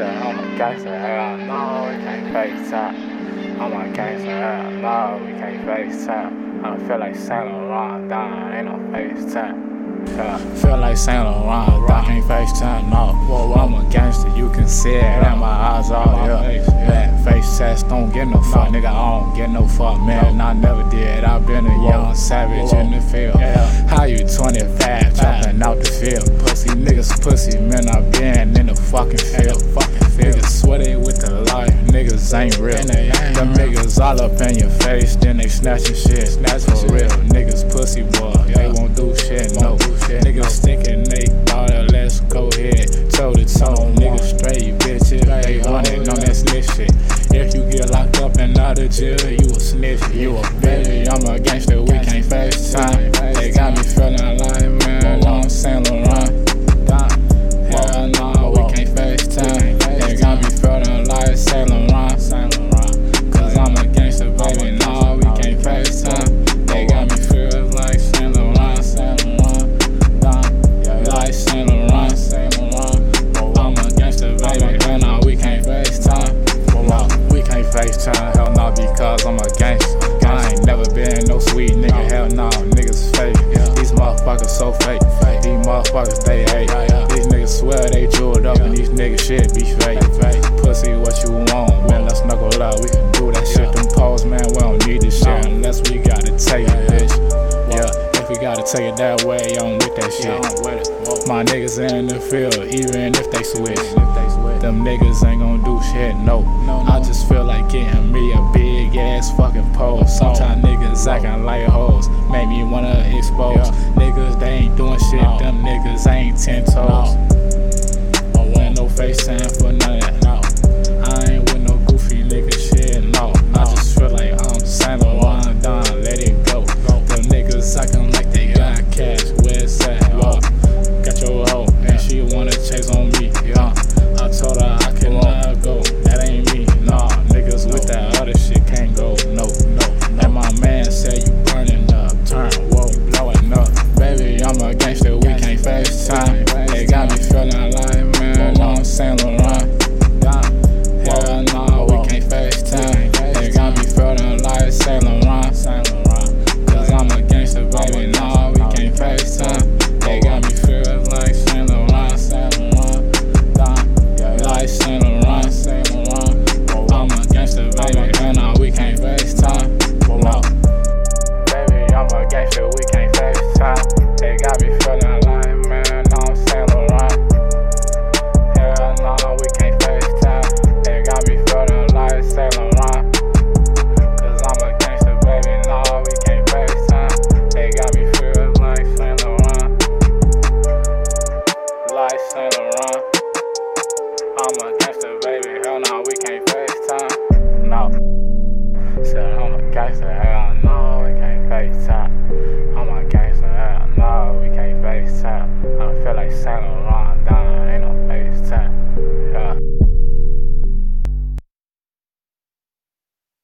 I'm a gangster, hell no, we can't FaceTime. I'm a gangster, hell no, we can't FaceTime. I feel like Saint Laurent, down, ain't no FaceTime. Feel like Saint Laurent, I can't FaceTime, no. I'm a gangster, you can see it, and my eyes all here. Bad face test, don't get no fuck, nigga, I don't get no fuck, man. I never did, I been a young savage in the field. How you 25, jumping out the field? Pussy niggas pussy, man, I been in the fucking field. Niggas swear they with the life, niggas ain't real. Them niggas all up in your face, then they snatchin' shit, for real. Niggas pussy boy, they won't do shit, no. Niggas thinking they thought it, let's go ahead. Toe to toe, niggas straight bitches, they running on that snitch shit. If you get locked up and out of jail, you a snitch, you a bitch. I'm a gangster, we can't FaceTime. They got me feeling like, man, I'm Saint Laurent. Hell no, we can't FaceTime. They got me feeling like Saint Laurent. Cause I'm a gangster, baby, no, we can't FaceTime. They got me feeling like Saint Laurent. Like Saint Laurent. I'm a gangster, baby, hell no, we can't FaceTime. We can't FaceTime, hell no, because I'm a gangster. I ain't never been no sweet nigga, hell no, niggas fake. These motherfuckers so fake, these motherfuckers they hate. These niggas swear they jeweled up and these niggas shit be fake. Pussy what you want, man, let's knuckle up, we can do that shit. Them pose, man, we don't need this shit unless we gotta take it, bitch. If we gotta take it that way, I'm with that shit. My niggas in the field, even if they switch. Them niggas ain't gon' do shit, no. I just feel like getting me a big ass fucking pose. Sometimes niggas acting like hoes, make me wanna expose. Niggas, they ain't doing shit, them niggas ain't 10 toes. I want no FaceTime for none of that, no. I ain't with no goofy nigga shit, no. I just feel like I'm Saint Laurent, done, let it go. Them niggas acting like they got cash, where's that? Got your hoe, and she wanna chase on me, I told her I cannot go, that ain't me, nah. Niggas with that other shit can't go, no. And my man said you burning up, turn, whoa, blowing up. Baby, I'm a gangster, we can't FaceTime. They got me feeling like, man, I'm Saint Laurent. Hell no, we can't FaceTime. They got me feeling like Saint Laurent. Cause I'm a gangster, baby, no, we can't FaceTime. They got me feeling like Saint Laurent. Like Saint Laurent. I'm a gangster, baby, and no, we can't FaceTime. No. Baby, I'm a gangster, we can't FaceTime. They got me feeling like, man, I'm Saint Laurent. Hell no, we can't FaceTime. They got me feeling like Saint Laurent. Cause I'm a gangster, baby, no, we can't FaceTime. They got me feeling like Saint Laurent. Like Saint Laurent. I'm a gangster, baby, hell no, we can't FaceTime. No. Said I'm a gangster, hell no, we can't FaceTime.